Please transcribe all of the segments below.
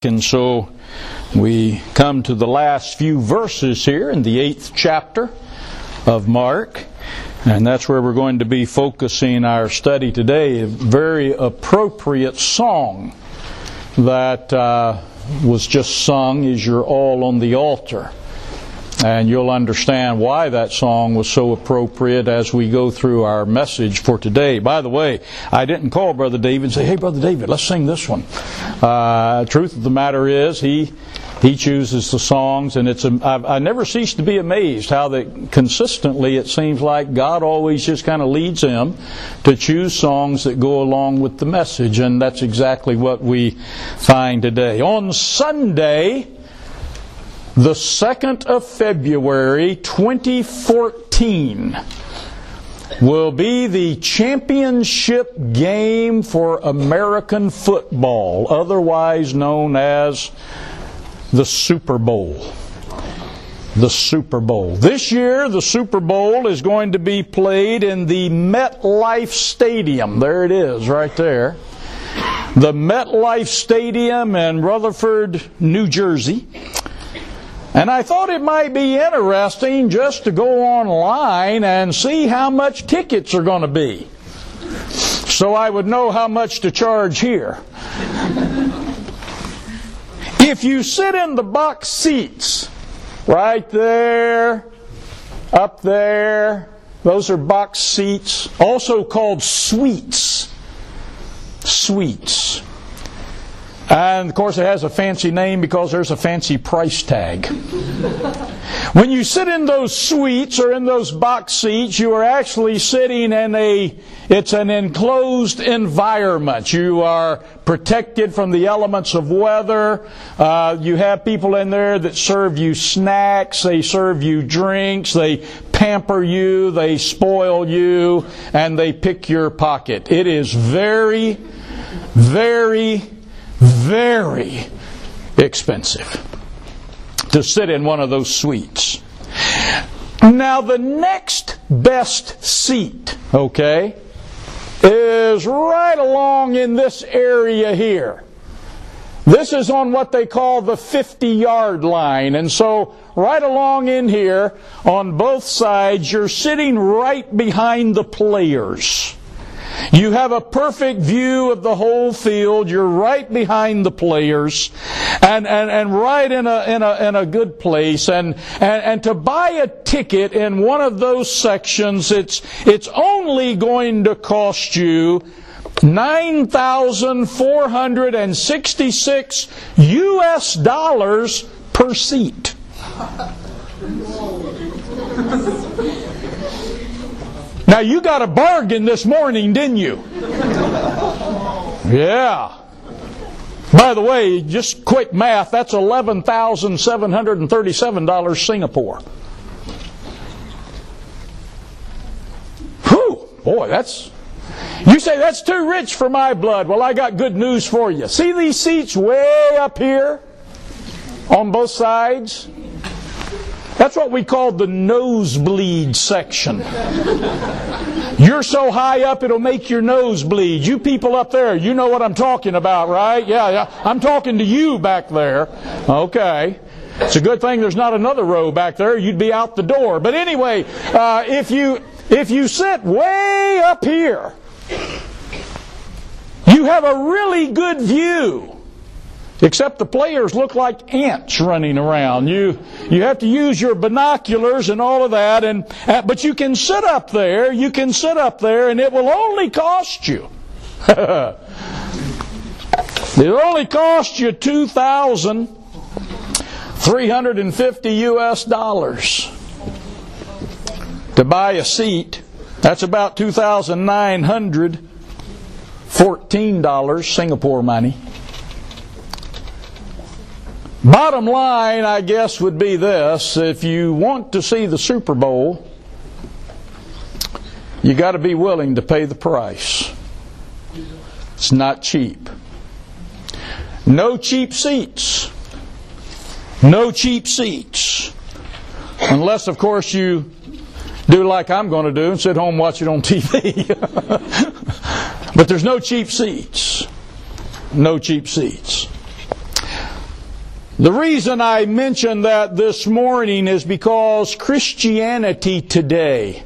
And so we come to the last few verses here in the 8th chapter of Mark. And that's where we're going to be focusing our study today. A very appropriate song that was just sung is "You're All on the Altar." And you'll understand why that song was so appropriate as we go through our message for today. By the way, I didn't call Brother David and say, "Hey, Brother David, let's sing this one." Truth of the matter is, he chooses the songs, and I never cease to be amazed how that consistently it seems like God always just kind of leads him to choose songs that go along with the message, and that's exactly what we find today. On Sunday, the 2nd of February, 2014, will be the championship game for American football, otherwise known as the Super Bowl. The Super Bowl. This year, the Super Bowl is going to be played in the MetLife Stadium. There it is, right there. The MetLife Stadium in Rutherford, New Jersey. And I thought it might be interesting just to go online and see how much tickets are going to be, so I would know how much to charge here. If you sit in the box seats, right there, up there, those are box seats, also called suites. Suites. And, of course, it has a fancy name because there's a fancy price tag. When you sit in those suites or in those box seats, you are actually sitting in it's an enclosed environment. You are protected from the elements of weather. You have people in there that serve you snacks. They serve you drinks. They pamper you. They spoil you. And they pick your pocket. It is very, very, very expensive to sit in one of those suites. Now, the next best seat, okay, is right along in this area here. This is on what they call the 50-yard line. And so, right along in here, on both sides, you're sitting right behind the players. You have a perfect view of the whole field. You're right behind the players, and right in a good place. And to buy a ticket in one of those sections, it's only going to cost you $9,466 US per seat. Now, you got a bargain this morning, didn't you? Yeah. By the way, just quick math, that's $11,737 Singapore. Whew, boy, you say that's too rich for my blood. Well, I got good news for you. See these seats way up here on both sides? That's what we call the nosebleed section. You're so high up it'll make your nose bleed. You people up there, you know what I'm talking about, right? Yeah. I'm talking to you back there. Okay. It's a good thing there's not another row back there. You'd be out the door. But anyway, if you sit way up here, you have a really good view. Except the players look like ants running around. You have to use your binoculars and all of that, but you can sit up there. You can sit up there, and it will only cost you. It'll only cost you $2,350 US to buy a seat. That's about $2,914 Singapore money. Bottom line, I guess, would be this. If you want to see the Super Bowl, you got to be willing to pay the price. It's not cheap. No cheap seats. No cheap seats. Unless, of course, you do like I'm going to do and sit home and watch it on TV. But there's no cheap seats. No cheap seats. The reason I mention that this morning is because Christianity today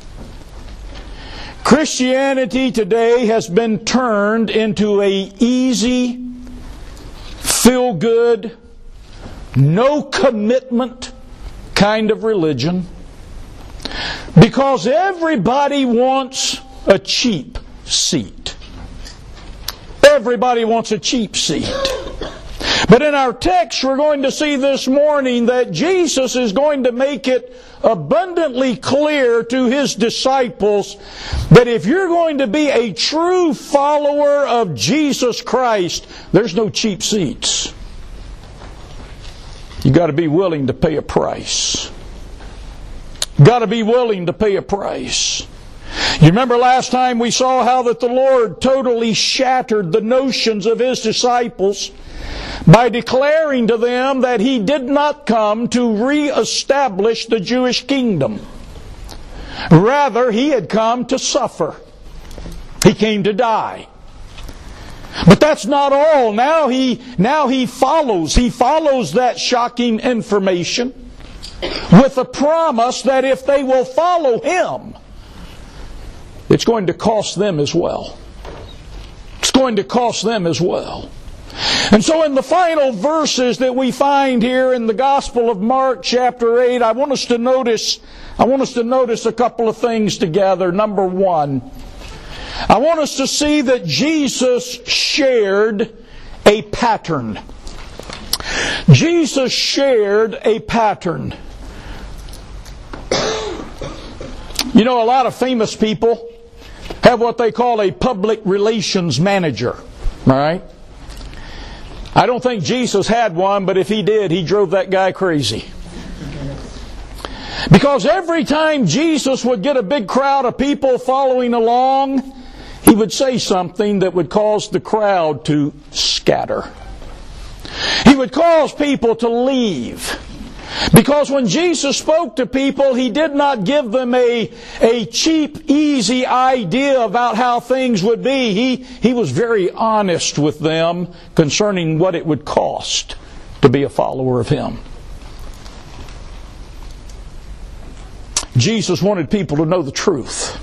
has been turned into a easy, feel-good, no commitment kind of religion, because everybody wants a cheap seat. Everybody wants a cheap seat. But in our text, we're going to see this morning that Jesus is going to make it abundantly clear to His disciples that if you're going to be a true follower of Jesus Christ, there's no cheap seats. You've got to be willing to pay a price. You've got to be willing to pay a price. You remember last time we saw how that the Lord totally shattered the notions of His disciples by declaring to them that He did not come to reestablish the Jewish kingdom. Rather, He had come to suffer. He came to die. But that's not all. Now he follows that shocking information with a promise that if they will follow Him, it's going to cost them as well. It's going to cost them as well. And so in the final verses that we find here in the Gospel of Mark chapter 8, I want us to notice a couple of things together. Number one, I want us to see that Jesus shared a pattern. Jesus shared a pattern. You know, a lot of famous people have what they call a public relations manager. All right? I don't think Jesus had one, but if He did, He drove that guy crazy. Because every time Jesus would get a big crowd of people following along, He would say something that would cause the crowd to scatter. He would cause people to leave. Because when Jesus spoke to people, He did not give them a cheap, easy idea about how things would be. He was very honest with them concerning what it would cost to be a follower of Him. Jesus wanted people to know the truth.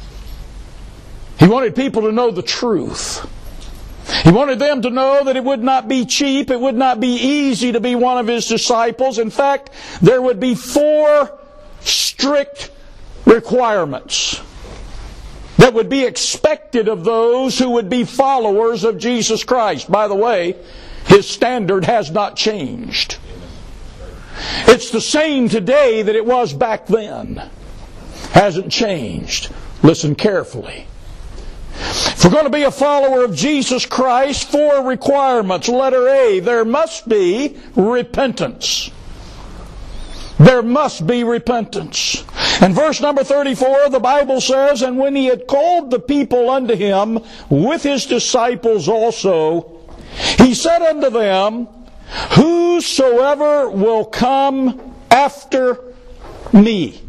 He wanted people to know the truth. He wanted them to know that it would not be cheap, it would not be easy to be one of His disciples. In fact, there would be 4 strict requirements that would be expected of those who would be followers of Jesus Christ. By the way, His standard has not changed. It's the same today that it was back then. Hasn't changed. Listen carefully. If we're going to be a follower of Jesus Christ, 4 requirements. Letter A, there must be repentance. There must be repentance. And verse number 34, the Bible says, "And when He had called the people unto Him with His disciples also, He said unto them, Whosoever will come after me."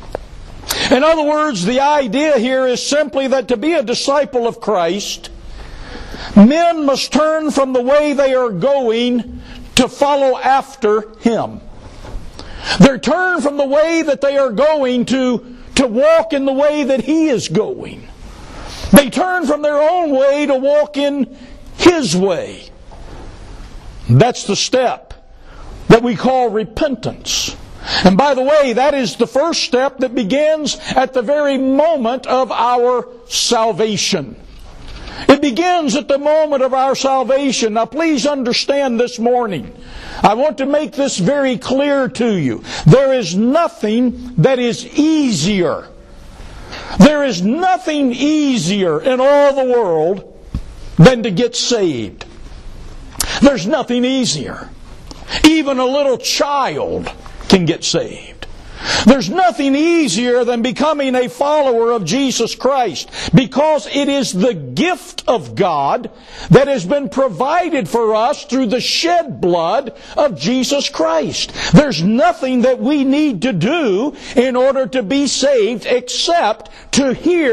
In other words, the idea here is simply that to be a disciple of Christ, men must turn from the way they are going to follow after Him. They turn from the way that they are going to walk in the way that He is going. They turn from their own way to walk in His way. That's the step that we call repentance. And by the way, that is the first step that begins at the very moment of our salvation. It begins at the moment of our salvation. Now please understand this morning, I want to make this very clear to you. There is nothing that is easier. There is nothing easier in all the world than to get saved. There's nothing easier. Even a little child can get saved. There's nothing easier than becoming a follower of Jesus Christ, because it is the gift of God that has been provided for us through the shed blood of Jesus Christ. There's nothing that we need to do in order to be saved except to hear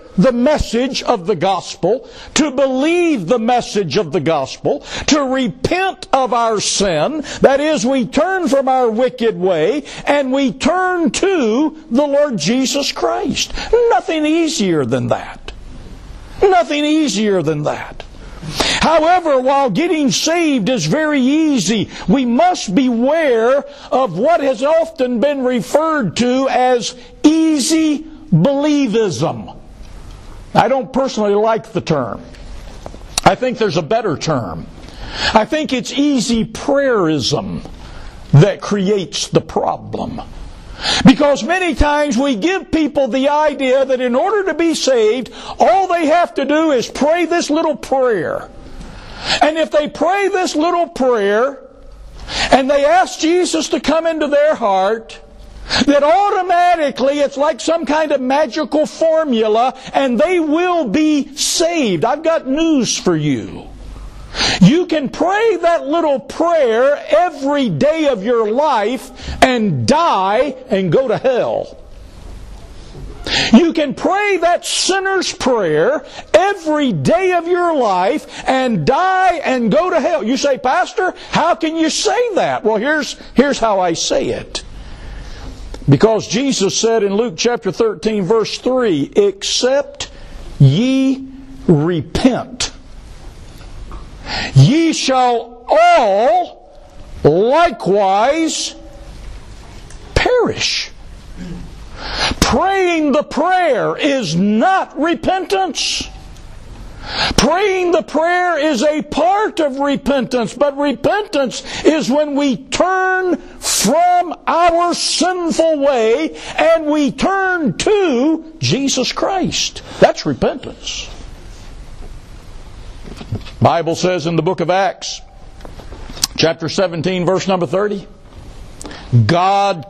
the message of the gospel, to believe the message of the gospel, to repent of our sin. That is, we turn from our wicked way and we turn to the Lord Jesus Christ. Nothing easier than that. Nothing easier than that. However, while getting saved is very easy, we must beware of what has often been referred to as easy believism. I don't personally like the term. I think there's a better term. I think it's easy prayerism that creates the problem. Because many times we give people the idea that in order to be saved, all they have to do is pray this little prayer. And if they pray this little prayer, and they ask Jesus to come into their heart, that automatically it's like some kind of magical formula, and they will be saved. I've got news for you. You can pray that little prayer every day of your life and die and go to hell. You can pray that sinner's prayer every day of your life and die and go to hell. You say, Pastor, how can you say that? Well, here's how I say it. Because Jesus said in Luke chapter 13 verse 3, except ye repent, ye shall all likewise perish. Praying the prayer is not repentance. Praying the prayer is a part of repentance, but repentance is when we turn from our sinful way and we turn to Jesus Christ. That's repentance. The Bible says in the book of Acts, chapter 17, verse number 30, God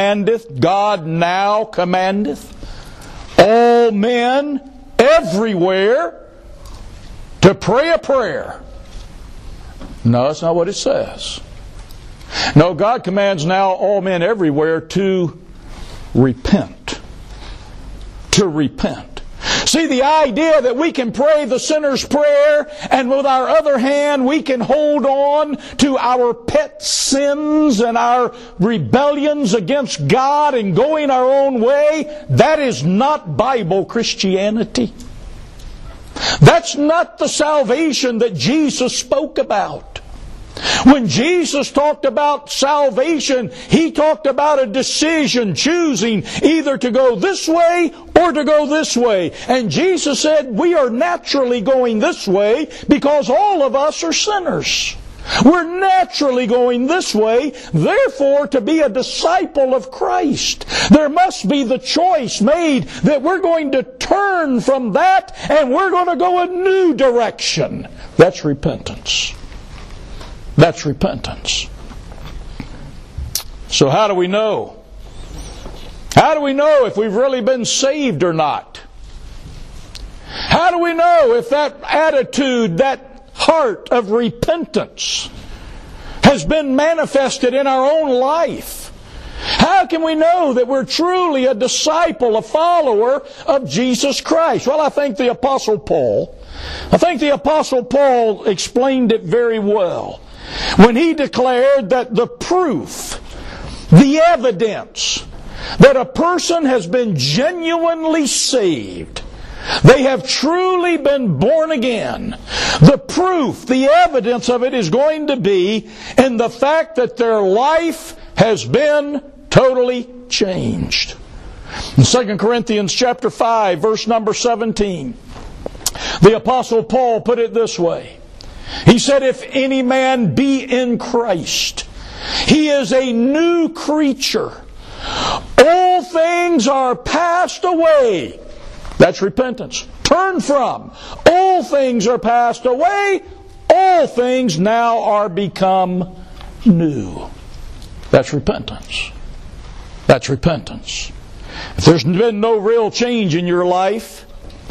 now commandeth all men everywhere to pray a prayer. No, that's not what it says. No, God commands now all men everywhere to repent. To repent. See, the idea that we can pray the sinner's prayer and with our other hand we can hold on to our pet sins and our rebellions against God and going our own way, that is not Bible Christianity. That's not the salvation that Jesus spoke about. When Jesus talked about salvation, He talked about a decision, choosing either to go this way or to go this way. And Jesus said, we are naturally going this way because all of us are sinners. We're naturally going this way. Therefore, to be a disciple of Christ, there must be the choice made that we're going to turn from that and we're going to go a new direction. That's repentance. That's repentance. So how do we know? How do we know if we've really been saved or not? How do we know if that attitude, that heart of repentance has been manifested in our own life? How can we know that we're truly a disciple, a follower of Jesus Christ? Well, I think the Apostle Paul explained it very well when he declared that the proof, the evidence that a person has been genuinely saved, they have truly been born again, the proof, the evidence of it is going to be in the fact that their life has been totally changed. In 2 Corinthians chapter 5, verse number 17, the Apostle Paul put it this way. He said, if any man be in Christ, he is a new creature. All things are passed away. That's repentance. Turn from. All things are passed away. All things now are become new. That's repentance. That's repentance. If there's been no real change in your life,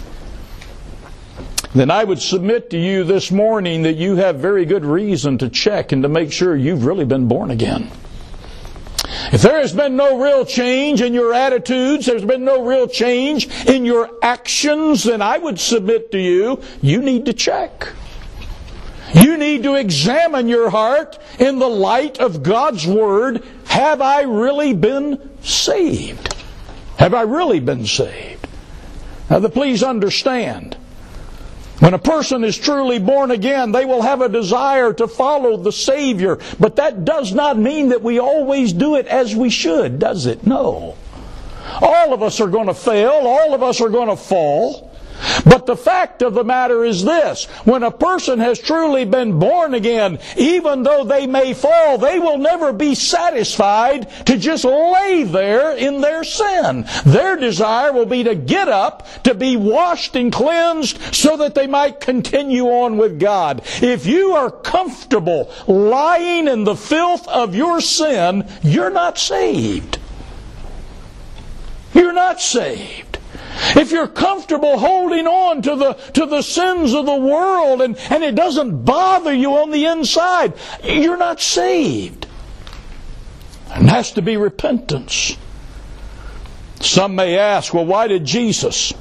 then I would submit to you this morning that you have very good reason to check and to make sure you've really been born again. If there has been no real change in your attitudes, there's been no real change in your actions, then I would submit to you, you need to check. You need to examine your heart in the light of God's Word. Have I really been saved? Have I really been saved? Now, please understand, when a person is truly born again, they will have a desire to follow the Savior. But that does not mean that we always do it as we should, does it? No. All of us are going to fail. All of us are going to fall. But the fact of the matter is this: when a person has truly been born again, even though they may fall, they will never be satisfied to just lay there in their sin. Their desire will be to get up, to be washed and cleansed, so that they might continue on with God. If you are comfortable lying in the filth of your sin, you're not saved. You're not saved. If you're comfortable holding on to the sins of the world and it doesn't bother you on the inside, you're not saved. There has to be repentance. Some may ask, well, why did Jesus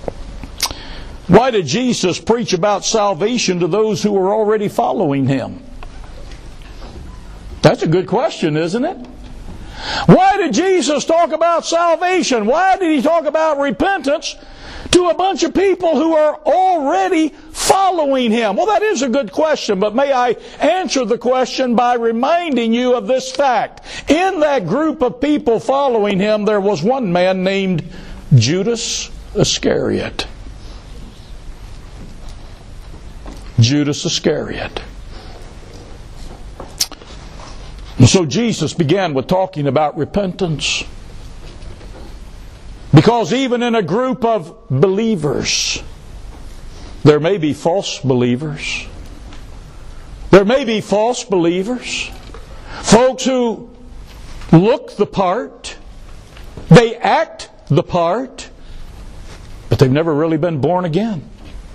preach about salvation to those who were already following Him? That's a good question, isn't it? Why did Jesus talk about salvation? Why did He talk about repentance to a bunch of people who are already following Him? Well, that is a good question, but may I answer the question by reminding you of this fact. In that group of people following Him, there was one man named Judas Iscariot. Judas Iscariot. And so Jesus began with talking about repentance. Because even in a group of believers, there may be false believers. There may be false believers. Folks who look the part, they act the part, but they've never really been born again.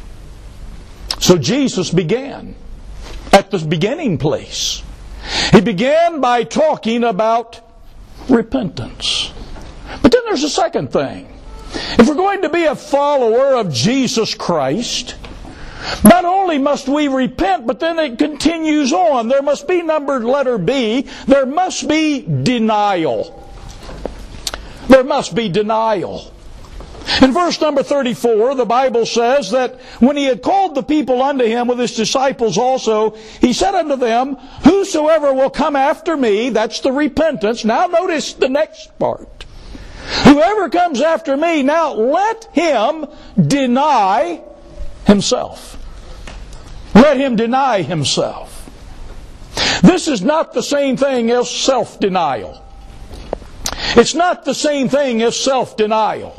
So Jesus began at the beginning place. He began by talking about repentance. But then there's a second thing. If we're going to be a follower of Jesus Christ, not only must we repent, but then it continues on. There must be, letter B, there must be denial. There must be denial. In verse number 34, the Bible says that when He had called the people unto Him with His disciples also, He said unto them, whosoever will come after me, that's the repentance. Now notice the next part. Whoever comes after me, now let him deny himself. Let him deny himself. This is not the same thing as self-denial. It's not the same thing as self-denial.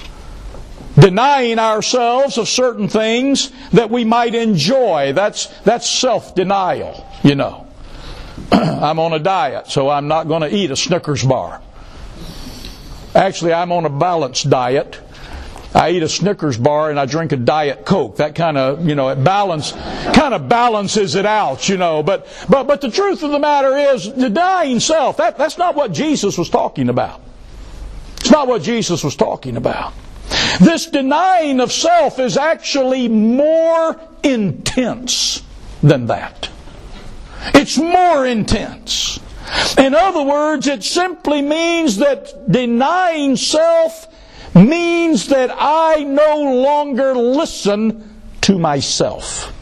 Denying ourselves of certain things that we might enjoy. That's self-denial, you know. I'm on a diet, so I'm not going to eat a Snickers bar. Actually, I'm on a balanced diet. I eat a Snickers bar and I drink a Diet Coke. That kind of, it balances it out, But the truth of the matter is, denying self, that's not what Jesus was talking about. It's not what Jesus was talking about. This denying of self is actually more intense than that. It's more intense. In other words, it simply means that denying self means that I no longer listen to myself.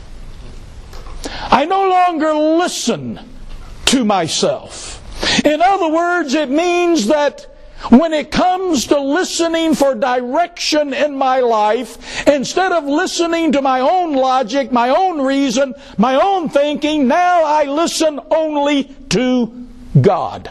I no longer listen to myself. In other words, it means that when it comes to listening for direction in my life, instead of listening to my own logic, my own reason, my own thinking, now I listen only to God.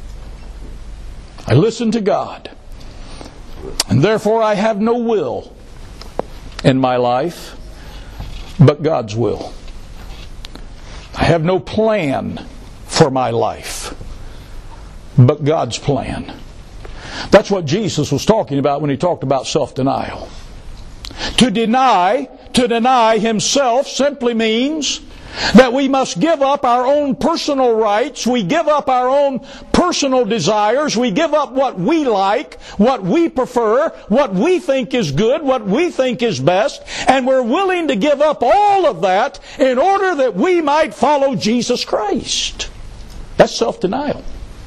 I listen to God. And therefore I have no will in my life but God's will. I have no plan for my life but God's plan. That's what Jesus was talking about when He talked about self-denial. To deny Himself simply means That we must give up our own personal rights, we give up our own personal desires, we give up what we like, what we prefer, what we think is good, what we think is best, and we're willing to give up all of that in order that we might follow Jesus Christ. That's self-denial.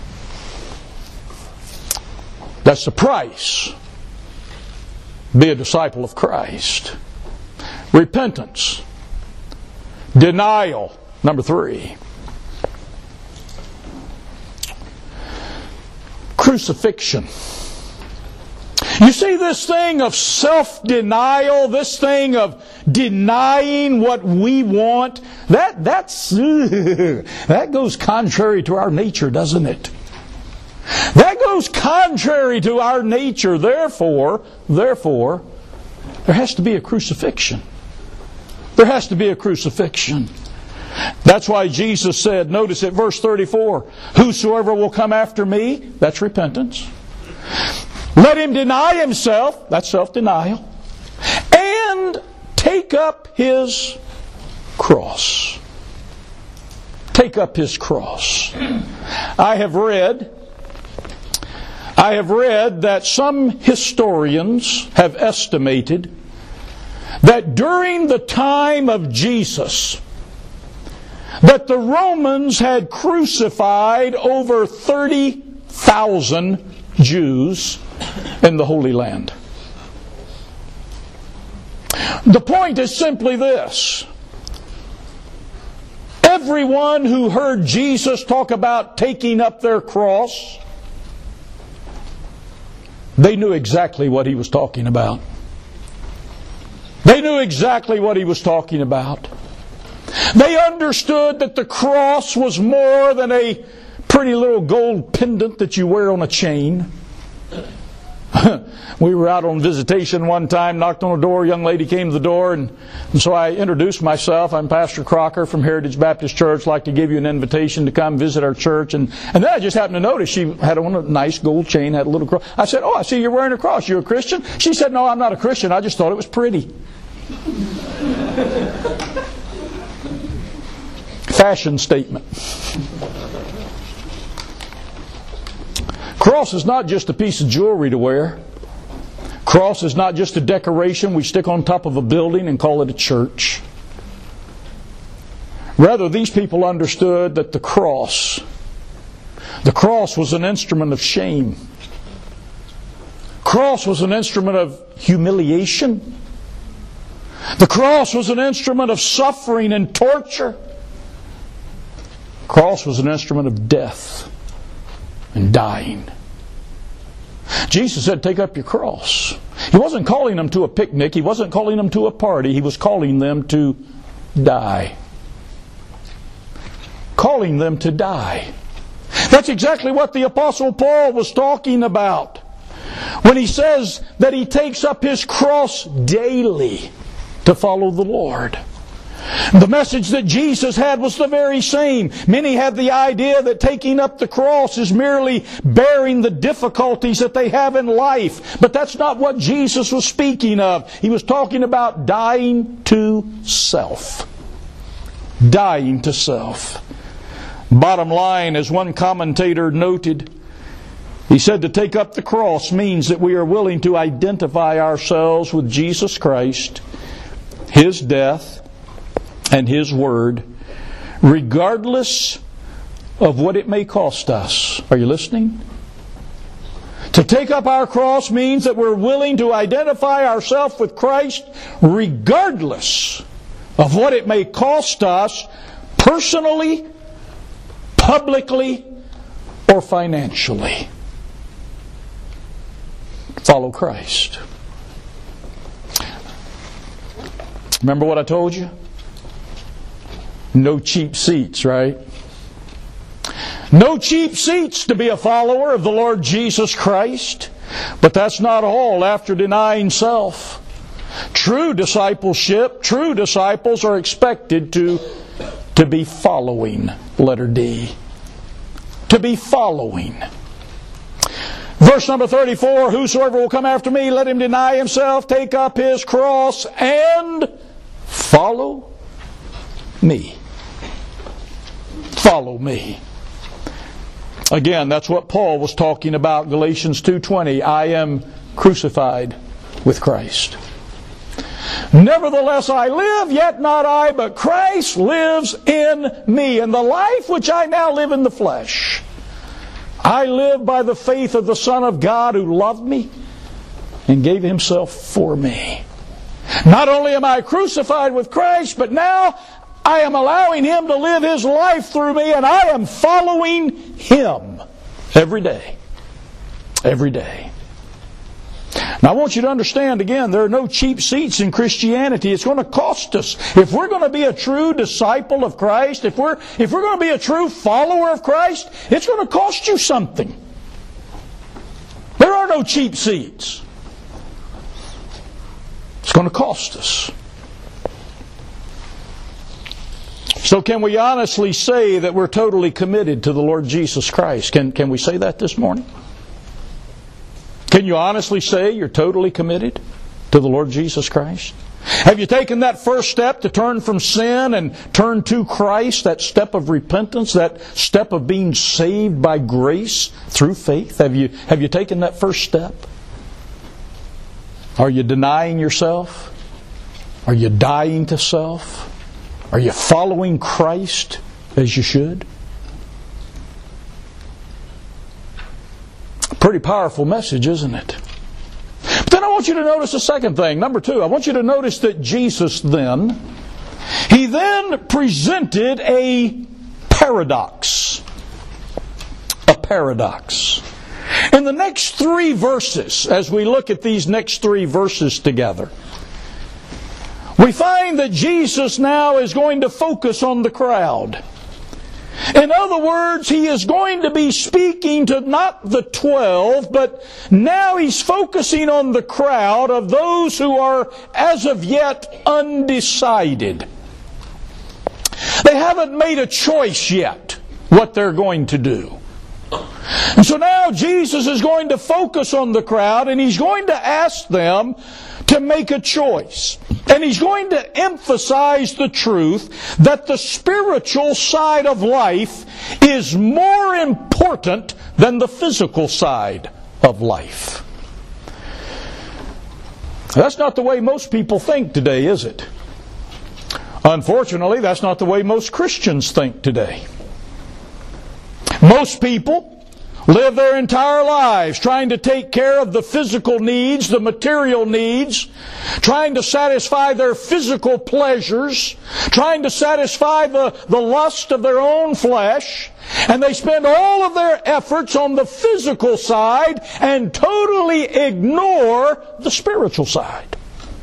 That's the price. Be a disciple of Christ. Repentance. Denial. Number 3. Crucifixion. You see, this thing of self-denial, this thing of denying what we want, that goes contrary to our nature, doesn't it? That goes contrary to our nature. Therefore, there has to be a crucifixion. There has to be a crucifixion. That's why Jesus said, notice at verse 34, whosoever will come after me, that's repentance. Let him deny himself, that's self-denial, and take up his cross. Take up his cross. I have read that some historians have estimated that during the time of Jesus, that the Romans had crucified over 30,000 Jews in the Holy Land. The point is simply this. Everyone who heard Jesus talk about taking up their cross, they knew exactly what he was talking about. They knew exactly what he was talking about. They understood that the cross was more than a pretty little gold pendant that you wear on a chain. We were out on visitation one time, knocked on a door, a young lady came to the door, and so I introduced myself. I'm Pastor Crocker from Heritage Baptist Church. I'd like to give you an invitation to come visit our church. And then I just happened to notice she had on a nice gold chain, had a little cross. I said, oh, I see you're wearing a cross. You a Christian? She said, no, I'm not a Christian. I just thought it was pretty. Fashion statement. Cross is not just a piece of jewelry to wear. Cross is not just a decoration we stick on top of a building and call it a church. Rather, these people understood that the cross was an instrument of shame. Cross was an instrument of humiliation. The cross was an instrument of suffering and torture. Cross was an instrument of death and dying. Jesus said, take up your cross. He wasn't calling them to a picnic. He wasn't calling them to a party. He was calling them to die. Calling them to die. That's exactly what the Apostle Paul was talking about when he says that he takes up his cross daily to follow the Lord. The message that Jesus had was the very same. Many had the idea that taking up the cross is merely bearing the difficulties that they have in life. But that's not what Jesus was speaking of. He was talking about dying to self. Dying to self. Bottom line, as one commentator noted, he said to take up the cross means that we are willing to identify ourselves with Jesus Christ, His death, and His Word, regardless of what it may cost us. Are you listening? To take up our cross means that we're willing to identify ourselves with Christ regardless of what it may cost us personally, publicly, or financially. Follow Christ. Remember what I told you? No cheap seats, right? No cheap seats to be a follower of the Lord Jesus Christ. But that's not all. After denying self, true discipleship, true disciples are expected to be following. Letter D. To be following. Verse number 34, whosoever will come after me, let him deny himself, take up his cross, and follow me. follow me. Again, that's what Paul was talking about, Galatians 2:20. I am crucified with Christ. Nevertheless I live, yet not I, but Christ lives in me. And the life which I now live in the flesh, I live by the faith of the Son of God who loved me and gave Himself for me. Not only am I crucified with Christ, but now I am allowing Him to live His life through me, and I am following Him every day. Every day. Now I want you to understand again, there are no cheap seats in Christianity. It's going to cost us. If we're going to be a true disciple of Christ, if we're going to be a true follower of Christ, it's going to cost you something. There are no cheap seats. It's going to cost us. So can we honestly say that we're totally committed to the Lord Jesus Christ? Can we say that this morning? Can you honestly say you're totally committed to the Lord Jesus Christ? Have you taken that first step to turn from sin and turn to Christ, that step of repentance, that step of being saved by grace through faith? Have you taken that first step? Are you denying yourself? Are you dying to self? Are you following Christ as you should? Pretty powerful message, isn't it? But then I want you to notice a second thing. Number 2, I want you to notice that Jesus He then presented a paradox. A paradox. In the next 3 verses, as we look at these next 3 verses together, we find that Jesus now is going to focus on the crowd. In other words, He is going to be speaking to not the 12, but now He's focusing on the crowd of those who are as of yet undecided. They haven't made a choice yet what they're going to do. And so now Jesus is going to focus on the crowd, and He's going to ask them to make a choice. And He's going to emphasize the truth that the spiritual side of life is more important than the physical side of life. That's not the way most people think today, is it? Unfortunately, that's not the way most Christians think today. Most people live their entire lives trying to take care of the physical needs, the material needs, trying to satisfy their physical pleasures, trying to satisfy the lust of their own flesh, and they spend all of their efforts on the physical side and totally ignore the spiritual side.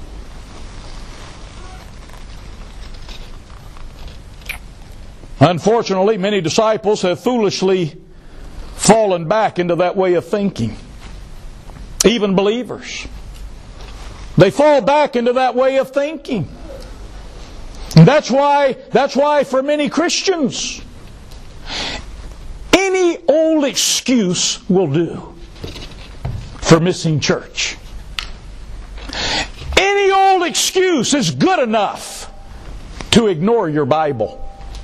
Unfortunately, many disciples have foolishly fallen back into that way of thinking. Even believers. They fall back into that way of thinking. And that's why for many Christians, any old excuse will do for missing church. Any old excuse is good enough to ignore your Bible.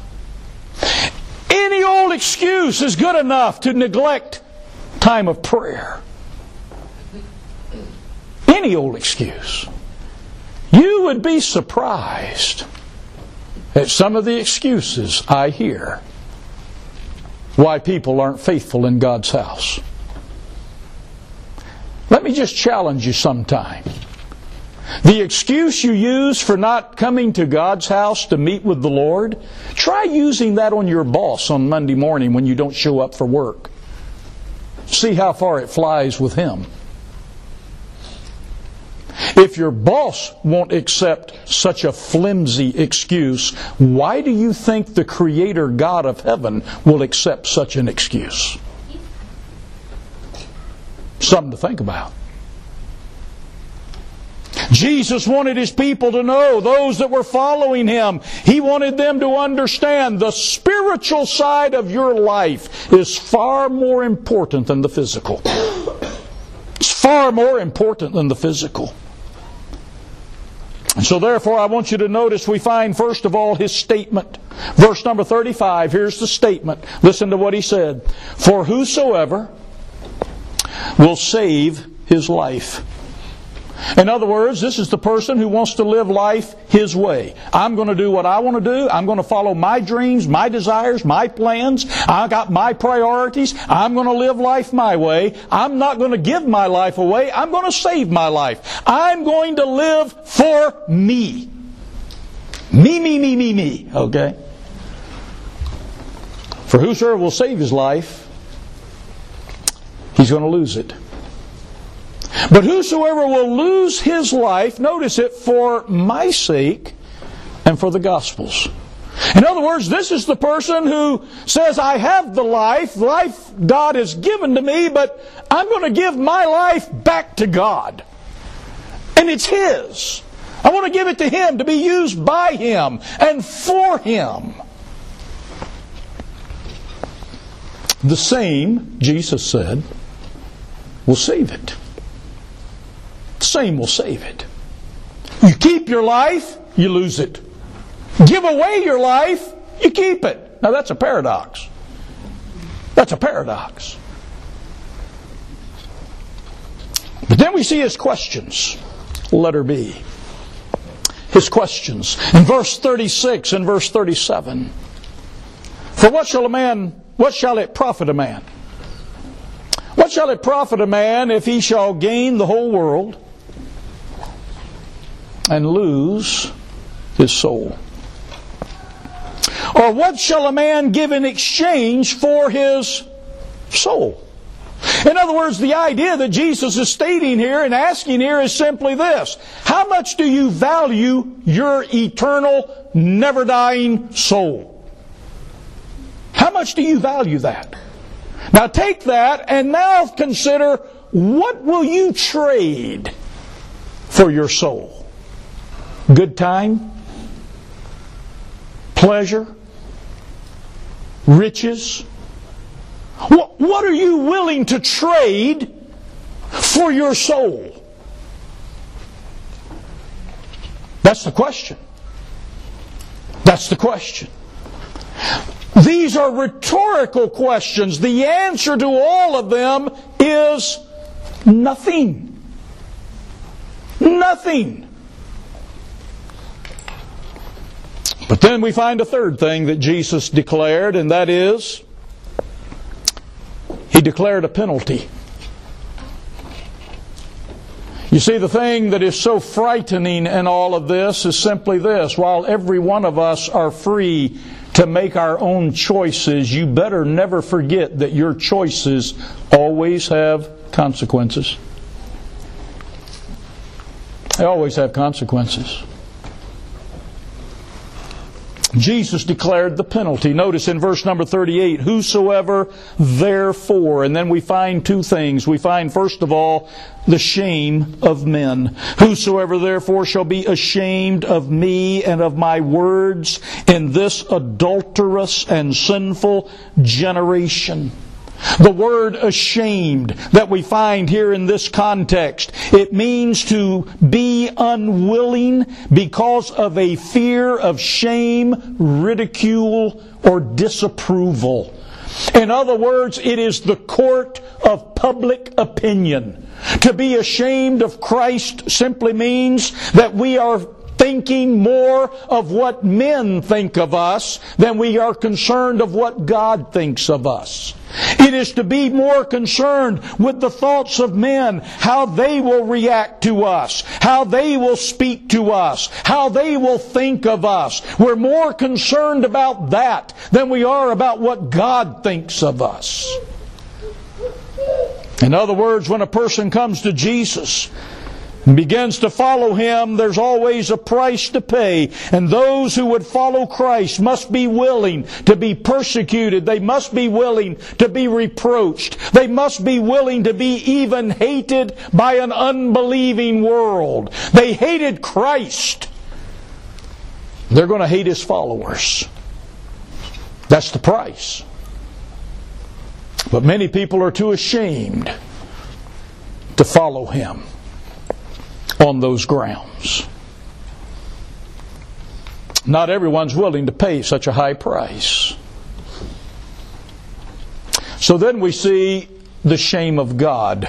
Any old excuse is good enough to neglect time of prayer. Any old excuse. You would be surprised at some of the excuses I hear why people aren't faithful in God's house. Let me just challenge you sometime. The excuse you use for not coming to God's house to meet with the Lord, try using that on your boss on Monday morning when you don't show up for work. See how far it flies with him. If your boss won't accept such a flimsy excuse, why do you think the Creator God of heaven will accept such an excuse? Something to think about. Jesus wanted His people to know, those that were following Him, He wanted them to understand the spiritual side of your life is far more important than the physical. It's far more important than the physical. And so therefore I want you to notice we find first of all his statement. Verse number 35, here's the statement. Listen to what he said. For whosoever will save his life. In other words, this is the person who wants to live life his way. I'm going to do what I want to do. I'm going to follow my dreams, my desires, my plans. I got my priorities. I'm going to live life my way. I'm not going to give my life away. I'm going to save my life. I'm going to live for me. Me. Okay? For whosoever will save his life, he's going to lose it. But whosoever will lose his life, notice it, for my sake and for the gospel's. In other words, this is the person who says, I have the life God has given to me, but I'm going to give my life back to God. And it's His. I want to give it to Him to be used by Him and for Him. The same, Jesus said, will save it. The same will save it. You keep your life, you lose it. Give away your life, you keep it. Now that's a paradox. That's a paradox. But then we see his questions. Letter B. His questions. In verse 36 and verse 37. For what shall it profit a man? What shall it profit a man if he shall gain the whole world and lose his soul? Or what shall a man give in exchange for his soul? In other words, the idea that Jesus is stating here and asking here is simply this. How much do you value your eternal, never-dying soul? How much do you value that? Now take that and now consider, what will you trade for your soul? Good time? Pleasure? Riches? What are you willing to trade for your soul? That's the question. That's the question. These are rhetorical questions. The answer to all of them is nothing. Nothing. But then we find a third thing that Jesus declared, and that is, He declared a penalty. You see, the thing that is so frightening in all of this is simply this. While every one of us are free to make our own choices, you better never forget that your choices always have consequences. They always have consequences. Jesus declared the penalty. Notice in verse number 38, whosoever therefore, and then we find two things. We find first of all the shame of men. Whosoever therefore shall be ashamed of me and of my words in this adulterous and sinful generation. The word ashamed that we find here in this context, it means to be unwilling because of a fear of shame, ridicule, or disapproval. In other words, it is the court of public opinion. To be ashamed of Christ simply means that we are thinking more of what men think of us than we are concerned of what God thinks of us. It is to be more concerned with the thoughts of men, how they will react to us, how they will speak to us, how they will think of us. We're more concerned about that than we are about what God thinks of us. In other words, when a person comes to Jesus and begins to follow Him, there's always a price to pay. And those who would follow Christ must be willing to be persecuted. They must be willing to be reproached. They must be willing to be even hated by an unbelieving world. They hated Christ. They're going to hate His followers. That's the price. But many people are too ashamed to follow Him on those grounds. Not everyone's willing to pay such a high price. So then we see the shame of God.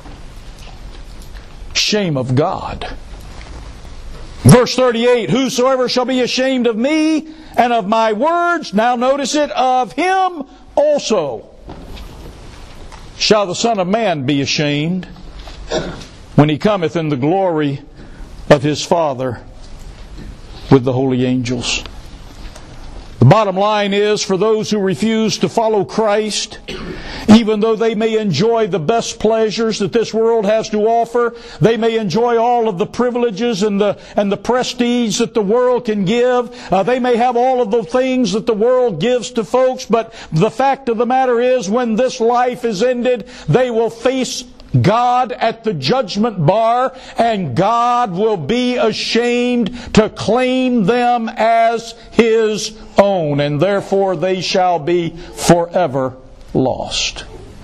Shame of God. Verse 38, whosoever shall be ashamed of me and of my words, now notice it, of him also shall the Son of Man be ashamed when he cometh in the glory of his Father with the holy angels. The bottom line is, for those who refuse to follow Christ, even though they may enjoy the best pleasures that this world has to offer, they may enjoy all of the privileges and the prestige that the world can give, they may have all of the things that the world gives to folks, but the fact of the matter is, when this life is ended, they will face God at the judgment bar, and God will be ashamed to claim them as His own, and therefore they shall be forever lost.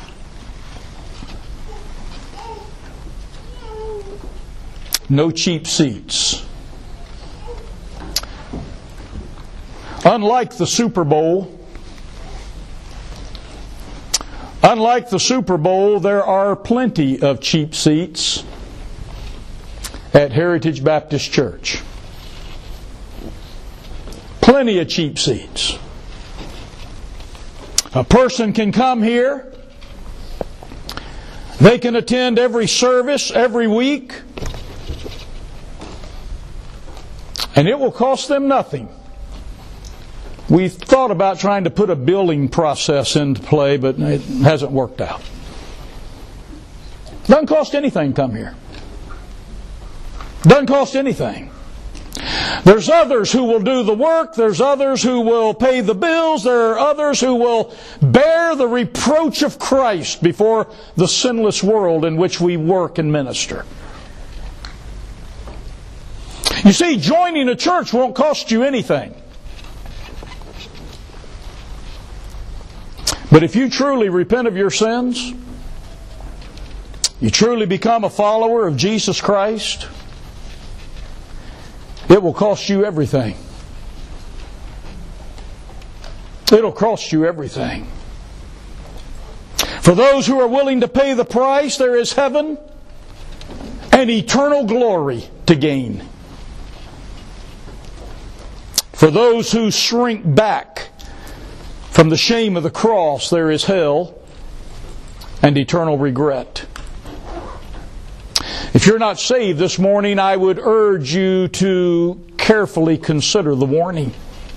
No cheap seats. Unlike the Super Bowl, there are plenty of cheap seats at Heritage Baptist Church. Plenty of cheap seats. A person can come here. They can attend every service every week. And it will cost them nothing. We've thought about trying to put a billing process into play, but it hasn't worked out. Doesn't cost anything to come here. Doesn't cost anything. There's others who will do the work. There's others who will pay the bills. There are others who will bear the reproach of Christ before the sinless world in which we work and minister. You see, joining a church won't cost you anything. But if you truly repent of your sins, you truly become a follower of Jesus Christ, it will cost you everything. It'll cost you everything. For those who are willing to pay the price, there is heaven and eternal glory to gain. For those who shrink back from the shame of the cross, there is hell and eternal regret. If you're not saved this morning, I would urge you to carefully consider the warning.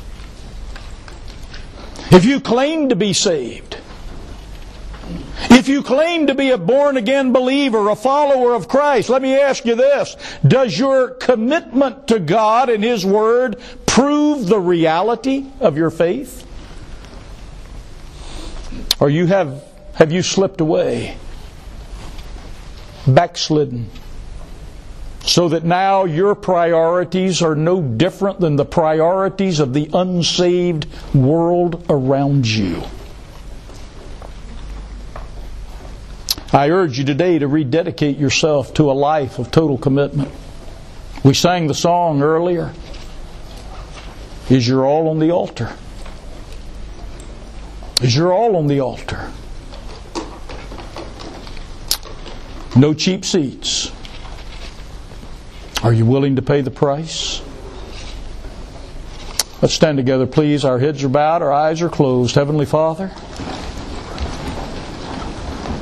If you claim to be saved, if you claim to be a born-again believer, a follower of Christ, let me ask you this. Does your commitment to God and His Word prove the reality of your faith? Or have you slipped away, backslidden, so that now your priorities are no different than the priorities of the unsaved world around you? I urge you today to rededicate yourself to a life of total commitment. We sang the song earlier, Is Your All on the Altar? Is your all on the altar? No cheap seats. Are you willing to pay the price? Let's stand together, please. Our heads are bowed, our eyes are closed. Heavenly Father,